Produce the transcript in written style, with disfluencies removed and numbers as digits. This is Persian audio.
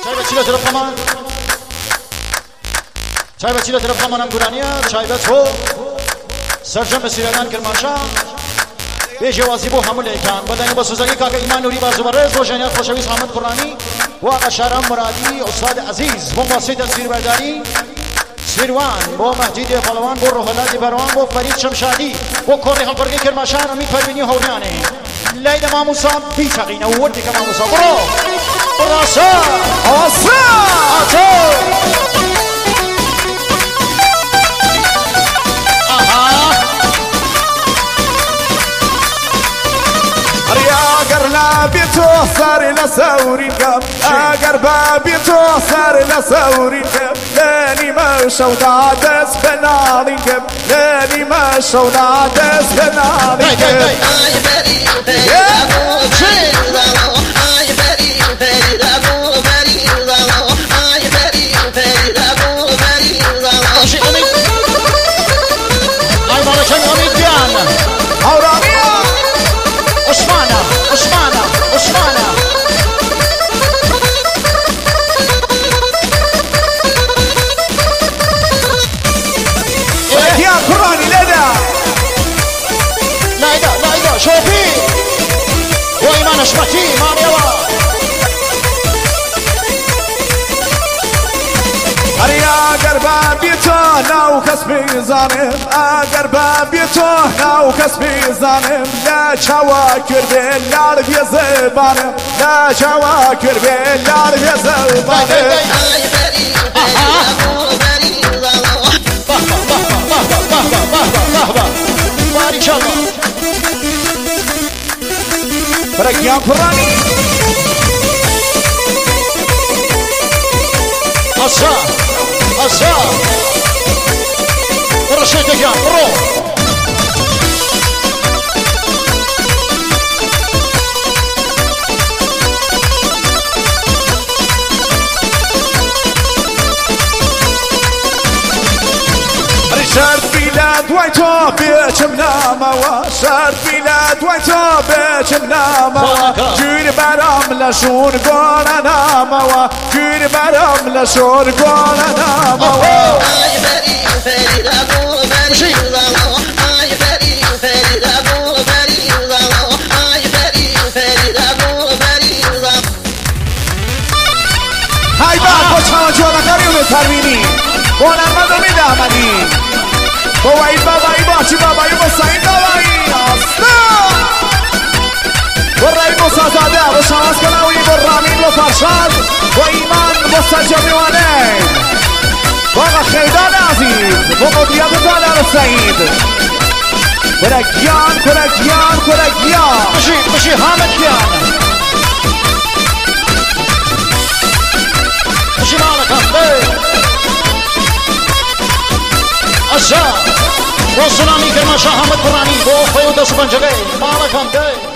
چای طرف من چای طرف منم گورانیه چای تو سرجم بسیران کرمانشاه به جوازی بو حمله کان بدن با سوزنی کاکا ایمان نوری بازو برز روشنیت خوشویس حامد قرآنی و آقا شهرام مرادی استاد عزیز با واسطه تصویر برداری سیروان با مهدید پهلوان با روحالات بروان با فرید شمشادی با کوری حلقرگی کرمانشاه امید پروینی هوریانه لیل ماموسا بیتقینه و ودی که ماموسا برو براسا آسا آتو اگر لابی تو سر لسورین کم اگر بابی تو سر لسورین کم لانی ما شودا دست بنالین کم لانی ما شودا دست بنالین کم شوفي وإيمان أشمتي ماميوا اگر بابی تو ناو کس بیزانم اگر بابی تو ناو کس بیزانم لا چوا کرده لال بی زبانم لا چوا کرده لال بی زبانم بارك الله برقيان قراني أصا أصا ورشيت يا برو شرط بلاد ويتو بيشم ناموا شرط بلاد ويتو بيشم ناموا جير برام لشون قولا ناموا جير برام لشون قولا ناموا آي بري فريد أبو بري الله آي بري فريد أبو بري الله آي بري فريد أبو بري الله هاي بعد بچه‌ها جوانا کاریو ترمینی بونرمد میدامنی بابایی بابایی باشی بابایی با سعید بابایی آستا برای مسازاده و شماس کناوی برامین و فرشاد و ایمان و سجامی وانه و آقا خیدان عزیز و مدیت دادر سعید کرگیان کرگیان کرگیان بشي حامد كيان بشي مالك أشا وصنامي كرماشا حامد قراني بو خيو دس بنجغي مالك هم